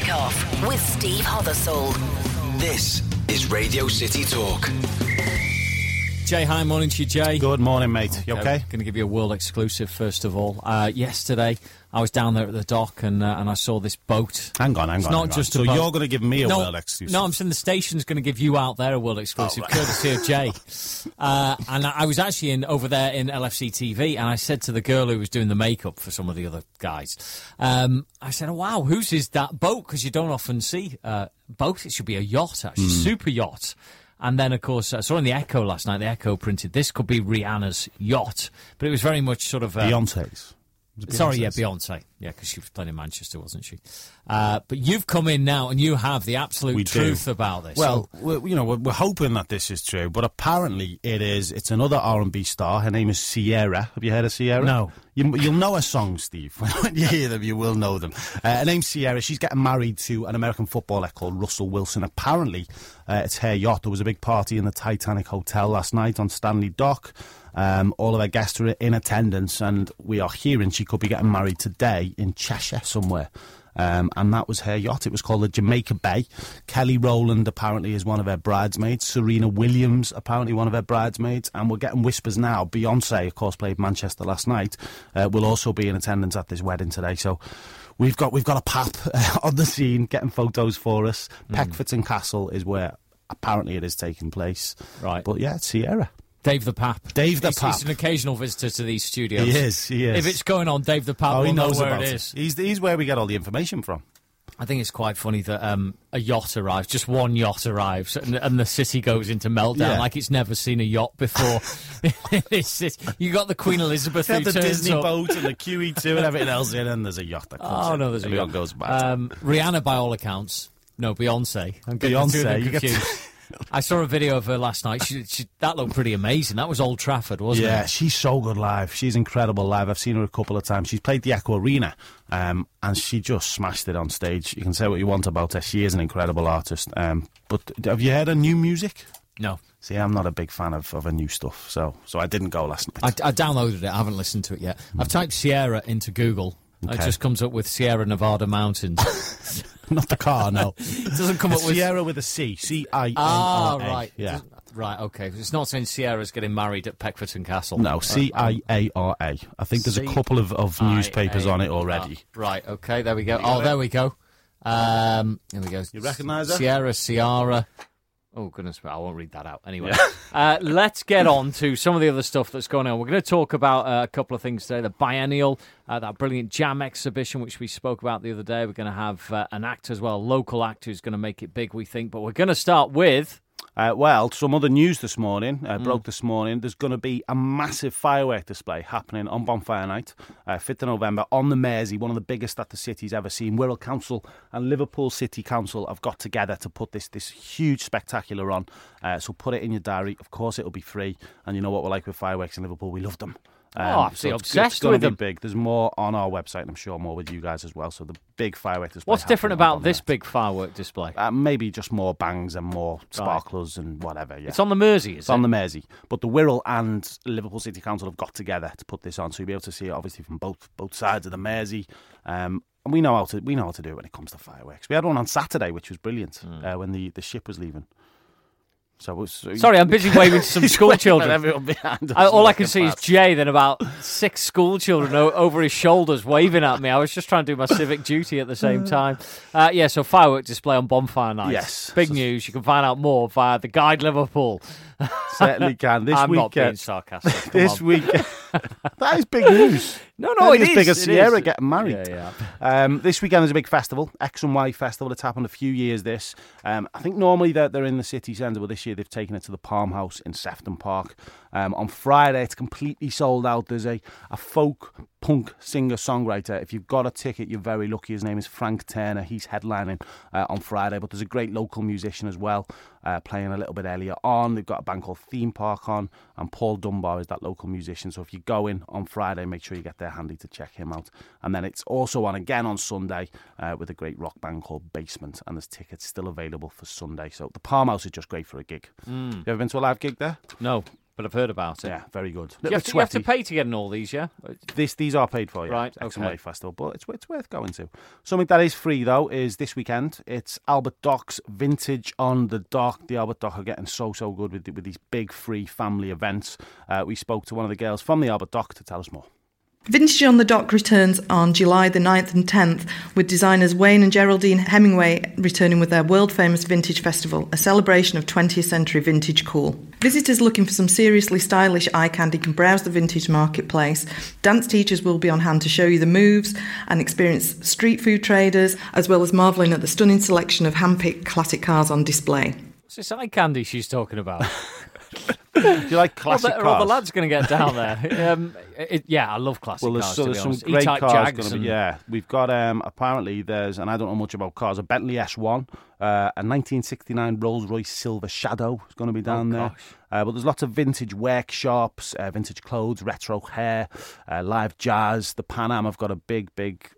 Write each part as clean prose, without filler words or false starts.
Kickoff with Steve Hothersall. This is Radio City Talk. Jay, hi, morning to you, Jay. Good morning, mate. You okay? Going to give you a world exclusive, first of all. Yesterday, I was down there at the dock and I saw this boat. Hang on. Not just so a boat. you're going to give me a world exclusive? No, I'm saying the station's going to give you out there a world exclusive, right. courtesy of Jay. And I was actually over there in LFC TV, and I said to the girl who was doing the makeup for some of the other guys, I said, oh, wow, whose is that boat? Because you don't often see boats. It should be a yacht, actually, super yacht. And then, of course, I saw in the Echo last night, the Echo printed, this could be Rihanna's yacht. But it was very much sort of... Beyonce's. Sorry, yeah, Beyonce. Yeah, because she was playing in Manchester, wasn't she? But you've come in now and you have the absolute truth about this. Well, we're hoping that this is true, but apparently it is. It's another R&B star. Her name is Ciara. Have you heard of Ciara? No. You'll know her songs, Steve. When you hear them, you will know them. Her name's Ciara. She's getting married to an American footballer called Russell Wilson. Apparently, it's her yacht. There was a big party in the Titanic Hotel last night on Stanley Dock. All of her guests are in attendance, and we are hearing she could be getting married today in Cheshire somewhere. And that was her yacht. It was called the Jamaica Bay. Kelly Rowland apparently is one of her bridesmaids. Serena Williams apparently one of her bridesmaids. And we're getting whispers now. Beyonce, of course, played Manchester last night. Will also be in attendance at this wedding today. So we've got a pap on the scene getting photos for us. Peckforton Castle is where apparently it is taking place. Right. But yeah, it's Ciara. Dave the Pap. Dave the Pap. He's an occasional visitor to these studios. He is. If it's going on, Dave the Pap will know where it is. He's where we get all the information from. I think it's quite funny that a yacht arrives, just one yacht arrives, and the city goes into meltdown like it's never seen a yacht before. You got the Queen Elizabeth who the turns Disney up. boat and the QE2 and everything else in, and there's a yacht that comes in. There's a yacht. Goes back. Rihanna, by all accounts. No, Beyonce. I'm getting Beyonce, the two of them you get confused. I saw a video of her last night. That looked pretty amazing. That was Old Trafford, wasn't it? Yeah, she's so good live. She's incredible live. I've seen her a couple of times. She's played the Echo Arena, and she just smashed it on stage. You can say what you want about her. She is an incredible artist. But have you heard her new music? No. See, I'm not a big fan of her new stuff, so I didn't go last night. I downloaded it. I haven't listened to it yet. I've typed Sierra into Google. Okay. It just comes up with Sierra Nevada Mountains. Not the car, no. It doesn't come up with... Sierra with a C. C-I-N-R-A. Ah, right. Yeah. Right, okay. It's not saying Sierra's getting married at Peckforton Castle. No, C-I-A-R-A. I think there's a couple of newspapers on it already. Right, okay, there we go. Oh, there we go. Here we go. You recognise her? Sierra, Ciara. Oh, goodness, I won't read that out. Anyway, let's get on to some of the other stuff that's going on. We're going to talk about a couple of things today. The Biennial, that brilliant Jam exhibition, which we spoke about the other day. We're going to have an act as well, a local act who's going to make it big, we think. But we're going to start with... some other news this morning, broke this morning. There's going to be a massive firework display happening on Bonfire Night, 5th of November, on the Mersey, one of the biggest that the city's ever seen. Wirral Council and Liverpool City Council have got together to put this huge spectacular on. So put it in your diary. Of course, it'll be free. And you know what we're like with fireworks in Liverpool. We love them. Absolutely obsessed with them. It's big. There's more on our website, and I'm sure more with you guys as well. So the big firework display. What's different about this big firework display? Maybe just more bangs and more sparklers and whatever. Yeah, it's on the Mersey, is it? It's on the Mersey. But the Wirral and Liverpool City Council have got together to put this on, so you'll be able to see it obviously from both sides of the Mersey. And we know how to do it when it comes to fireworks. We had one on Saturday, which was brilliant when the ship was leaving. Sorry, I'm busy waving to some school children. Everyone behind us All I can see is Jay, then about 6 school children over his shoulders waving at me. I was just trying to do my civic duty at the same time. So firework display on Bonfire Night. Yes. Big news. You can find out more via The Guide Liverpool. Certainly can. I'm not being sarcastic. This weekend. That is big news. No, it is. Big as Sierra getting married. Yeah. This weekend is a big festival, X and Y Festival. It's happened a few years. I think normally they're in the city centre, but this year they've taken it to the Palm House in Sefton Park. On Friday, it's completely sold out. There's a folk punk singer-songwriter. If you've got a ticket, you're very lucky. His name is Frank Turner. He's headlining on Friday, but there's a great local musician as well playing a little bit earlier on. They've got a band called Theme Park on, and Paul Dunbar is that local musician. So if you go in on Friday, make sure you get there handy to check him out. And then it's also on again on Sunday with a great rock band called Basement, and there's tickets still available for Sunday. So the Palm House is just great for a gig. You ever been to a live gig there? No. but I've heard about it. Yeah, very good. You have to pay to get in all these, yeah? These are paid for, yeah. Right, Exon okay. Way Festival, but it's worth going to. Something that is free, though, is this weekend. It's Albert Dock's Vintage on the Dock. The Albert Dock are getting so good with these big free family events. We spoke to one of the girls from the Albert Dock to tell us more. Vintage on the Dock returns on July the 9th and 10th, with designers Wayne and Geraldine Hemingway returning with their world-famous Vintage Festival, a celebration of 20th century vintage cool. Visitors looking for some seriously stylish eye candy can browse the vintage marketplace. Dance teachers will be on hand to show you the moves and experience street food traders, as well as marvelling at the stunning selection of hand-picked classic cars on display. What's this eye candy she's talking about? Do you like classic cars? All the lads going to get down there. Yeah, I love classic cars. So there's some great cars going to be. Yeah, we've got apparently there's, and I don't know much about cars, a Bentley S1, a 1969 Rolls-Royce Silver Shadow is going to be down there. But there's lots of vintage workshops, vintage clothes, retro hair, live jazz. The Pan Am have got a big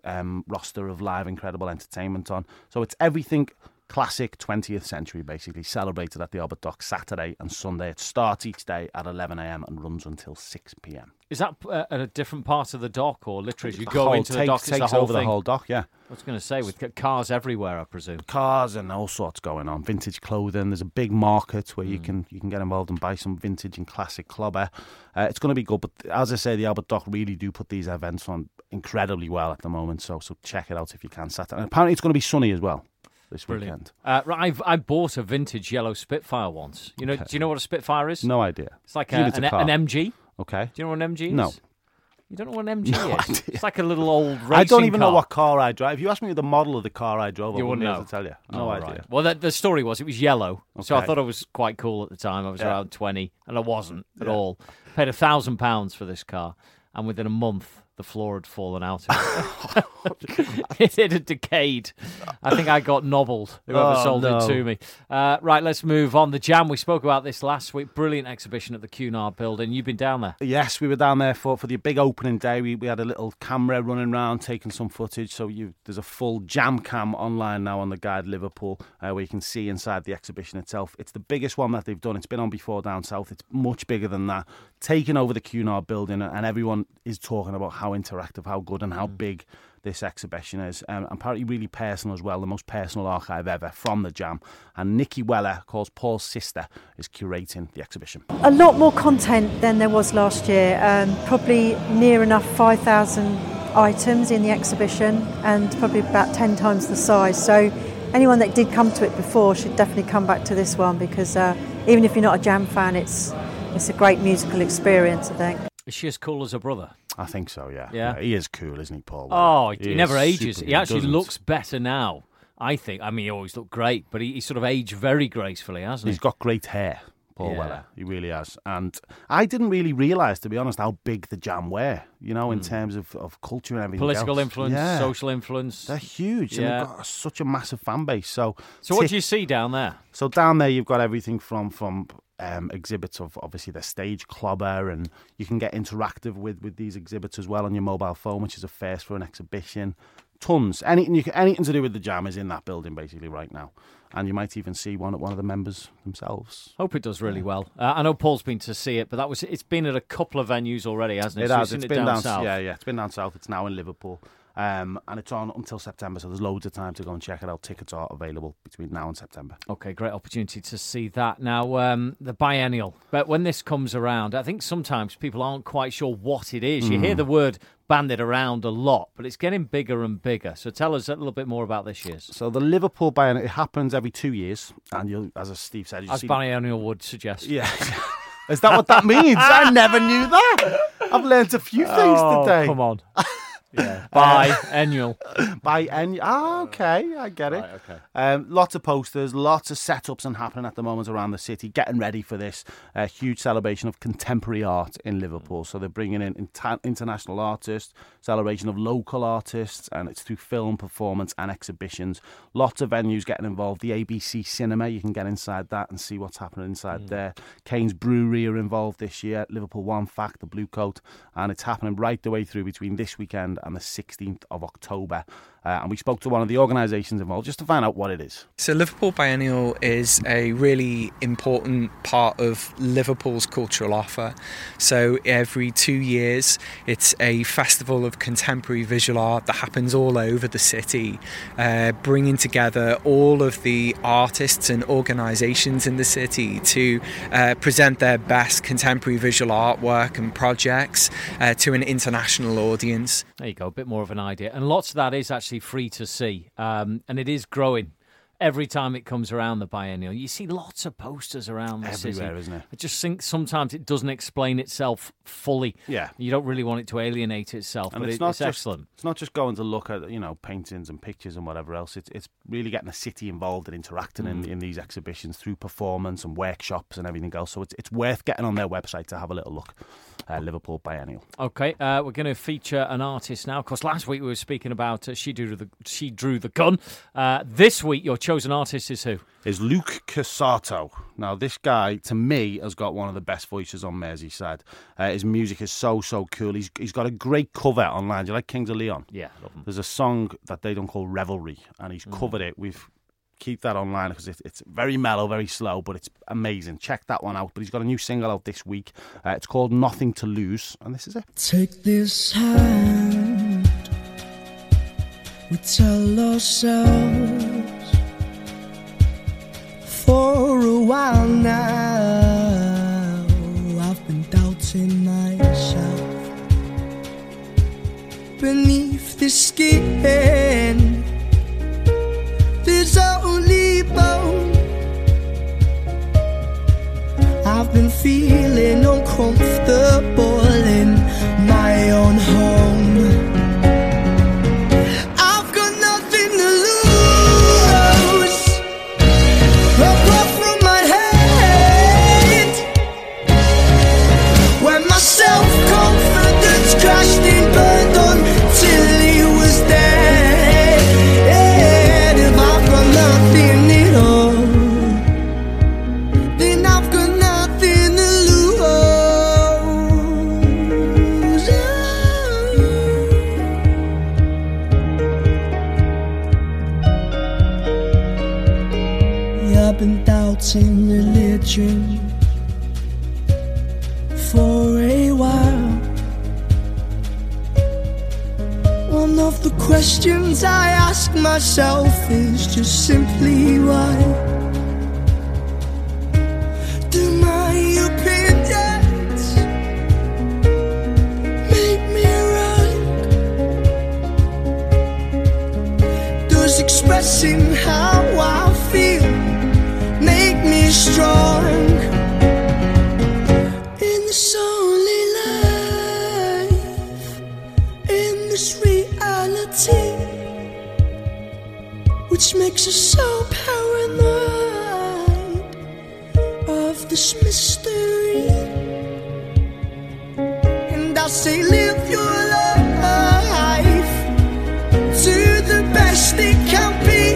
roster of live incredible entertainment on. So it's everything classic 20th century, basically, celebrated at the Albert Dock Saturday and Sunday. It starts each day at 11 a.m. and runs until 6 p.m. Is that at a different part of the dock, or literally as you go into the dock, it's the whole over thing? The whole dock, yeah. I was going to say, with cars everywhere, I presume. Cars and all sorts going on. Vintage clothing. There's a big market where you can get involved and buy some vintage and classic clobber. It's going to be good, but as I say, the Albert Dock really do put these events on incredibly well at the moment, so check it out if you can Saturday. And apparently it's going to be sunny as well this weekend. I bought a vintage yellow Spitfire once. Do you know what a Spitfire is? No idea. It's like an MG. Okay. Do you know what an MG is? No. You don't know what an MG is? Idea. It's like a little old racing I don't even car. know what car I drive. If you asked me the model of the car I drove, I wouldn't be able to tell you. No idea. Right. Well, the story was it was yellow, so I Okay. thought I was quite cool at the time. I was around 20, and I wasn't at all. Paid £1,000 for this car, and within a month, the floor had fallen out of it. It had decayed. I think I got nobbled, whoever sold it to me. Right, let's move on. The Jam, we spoke about this last week. Brilliant exhibition at the Cunard building. You've been down there? Yes, we were down there for the big opening day. We had a little camera running around, taking some footage. So there's a full Jam cam online now on the Guide Liverpool, where you can see inside the exhibition itself. It's the biggest one that they've done. It's been on before down south. It's much bigger than that. Taking over the Cunard building, and everyone is talking about how interactive, how good and how big this exhibition is. Apparently really personal as well, the most personal archive ever from the Jam. And Nikki Weller, calls Paul's sister, is curating the exhibition. A lot more content than there was last year, probably near enough 5,000 items in the exhibition and probably about 10 times the size. So anyone that did come to it before should definitely come back to this one, because even if you're not a Jam fan, it's a great musical experience, I think. Is she as cool as her brother? I think so, yeah. Yeah. He is cool, isn't he, Paul? Oh, he never ages. super He actually doesn't. looks better now, I think. I mean, he always looked great, but he sort of aged very gracefully, hasn't he? He's got great hair, Paul Yeah. Weller. He really has. And I didn't really realise, to be honest, how big the Jam were, in terms of culture and everything Political else. influence, Yeah. social influence. They're huge, Yeah. and they've got such a massive fan base. So what do you see down there? So down there, you've got everything from exhibits of obviously the stage clobber, and you can get interactive with these exhibits as well on your mobile phone, which is a first for an exhibition. Tons, anything to do with the Jam is in that building basically right now, and you might even see one of the members themselves. Hope it does really well. I know Paul's been to see it, but it's been at a couple of venues already, hasn't it? It So has. you've It's seen been down south. Yeah, it's been down south. It's now in Liverpool. And it's on until September, so there's loads of time to go and check it out. Tickets are available between now and September. Okay, great opportunity to see that. Now, the biennial, but when this comes around, I think sometimes people aren't quite sure what it is. You hear the word bandied around a lot, but it's getting bigger and bigger. So tell us a little bit more about this year's. So the Liverpool Biennial, it happens every 2 years, and as Steve said, As biennial would suggest. Yeah. Is that what that means? I never knew that. I've learnt a few things today. Come on. Yeah. Biennial. Biennial. Okay, I get it. Right, okay. Lots of posters, lots of setups and happening at the moment around the city, getting ready for this huge celebration of contemporary art in Liverpool. So they're bringing in international artists, celebration of local artists, and it's through film, performance and exhibitions. Lots of venues getting involved. The ABC Cinema, you can get inside that and see what's happening inside there. Kane's Brewery are involved this year. Liverpool One Fact, the Blue Coat, and it's happening right the way through between this weekend and the 16th of October. And we spoke to one of the organisations involved just to find out what it is. So Liverpool Biennial is a really important part of Liverpool's cultural offer. So every 2 years, it's a festival of contemporary visual art that happens all over the city, bringing together all of the artists and organisations in the city to present their best contemporary visual artwork and projects to an international audience. There you go, a bit more of an idea. And lots of that is actually free to see, and it is growing. Every time it comes around the biennial, you see lots of posters around the city. Everywhere, isn't it? I just think sometimes it doesn't explain itself fully. Yeah. You don't really want it to alienate itself, And but it's excellent. It's not just going to look at, paintings and pictures and whatever else. It's really getting the city involved and interacting in these exhibitions through performance and workshops and everything else. So it's worth getting on their website to have a little look. Liverpool Biennial. Okay, we're going to feature an artist now. Of course, last week we were speaking about She Drew the Gun. This week, your chosen artist is who? Is Luke Cassato. Now, this guy, to me, has got one of the best voices on Merseyside. His music is so cool. He's got a great cover online. Do you like Kings of Leon? Yeah, love him. There's a song that they don't call Revelry, and he's covered it with... Keep that online because it's very mellow, very slow, but it's amazing. Check that one out. But he's got a new single out this week. It's called Nothing to Lose, and this is it. Take this hand, we tell ourselves for a while now. I've been doubting myself beneath the skin. There's only bone. I've been feeling uncomfortable in my own home. I've got nothing to lose apart from my head. When my self-confidence crashed and burned until he was dead. Nothing at all, then I've got nothing to lose. Yeah, I've been doubting religion for a while. One of the questions I ask myself is just simply why do my opinions make me right? Does expressing how I feel make me strong? In this only life, in this reality, which makes us so paranoid of this mystery. And I say live your life to the best it can be.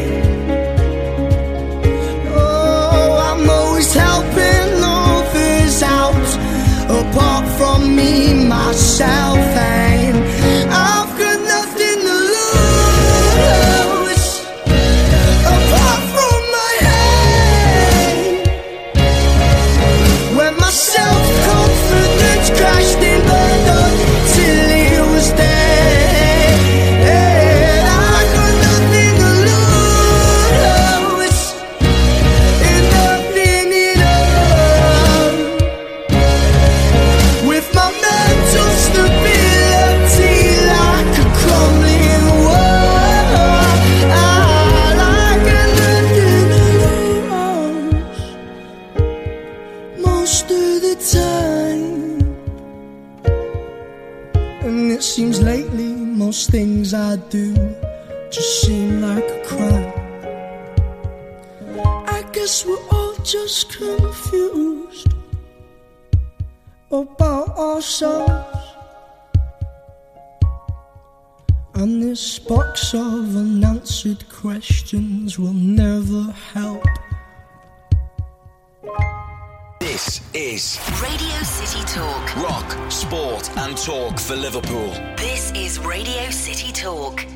Oh, I'm always helping others out apart from me, myself, and I've got nothing to lose apart from my head. When my self-confidence crashed and burned until it was dead, and I got nothing to lose and nothing at all. With my mental stability like a crumbling wall, like nothing to lose most of the time. And it seems lately most things I do just seem like a crime. I guess we're all just confused about ourselves, and this box of unanswered questions will never help. This is Radio City Talk. rock, sport and talk for Liverpool. This is Radio City Talk.